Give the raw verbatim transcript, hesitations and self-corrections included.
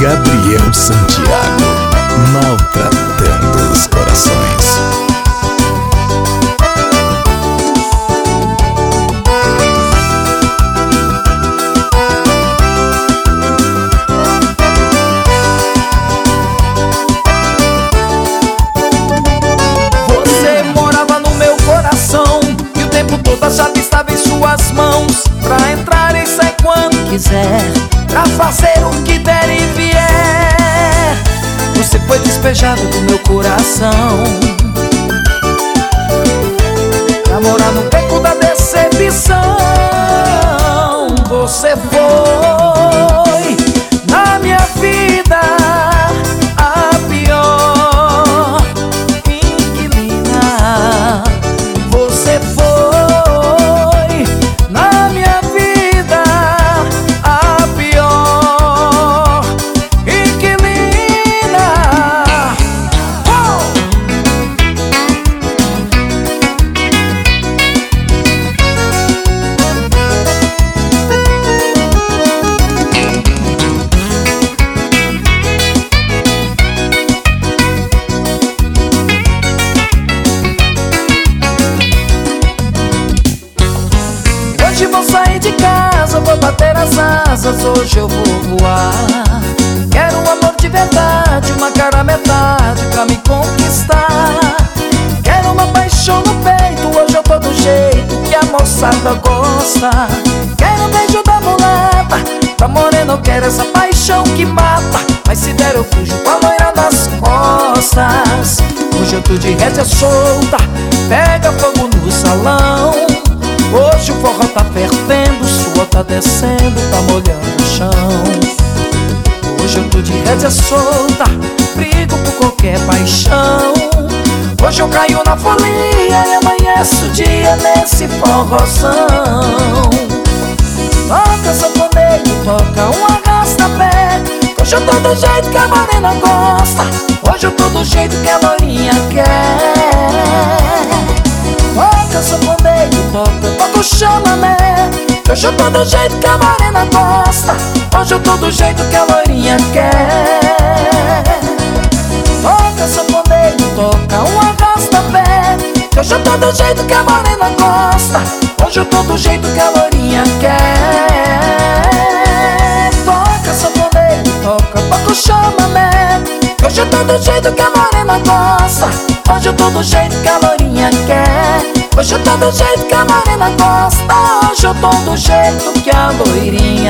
Gabriel Santiago, maltratando os corações. Você morava no meu coração e o tempo todo a chave estava em suas mãos, pra entrar e sair quando quiser, pra fazer o que der e vier. Você foi despejado do meu coração, pra morar no beco da decepção. Você foi na minha vida a pior inquilina. Você foi na minha vida a pior inquilina. Oh! Hoje vou sair de casa, vou bater as asas, hoje eu vou voar. Quero um amor de verdade, uma cara metade pra me conquistar. Quero uma paixão no peito, hoje eu tô do jeito que a moçada gosta. Quero um beijo da mulata, da morena eu quero essa paixão que mata. Mas se der eu fujo com a loira nas costas. Hoje eu tô de rédea solta, pega fogo no salão. Hoje o forró tá fervendo, sua tá descendo, tá molhando o chão. Hoje eu tô de rédea solta, brigo por qualquer paixão. Hoje eu caio na folia e amanheço o dia nesse forrozão. Toca sanfoneiro, toca um arrasta-pé. Hoje eu tô do jeito que a morena gosta, hoje eu tô do jeito que a loirinha quer. Toca sanfoneiro, toca, toca o chamamé. Hoje eu tô do jeito que a morena gosta, hoje eu tô do jeito que a loirinha quer. Toca sanfoneiro, toca um arrasta-pé. Hoje eu tô do jeito que a morena gosta, hoje eu tô do jeito que a loirinha quer. Toca sanfoneiro, toca, toca o chamamé. Hoje eu tô do jeito que a morena gosta, hoje eu tô do jeito que a loirinha quer. Hoje eu tô do jeito que a morena gosta, hoje eu tô do jeito que a loirinha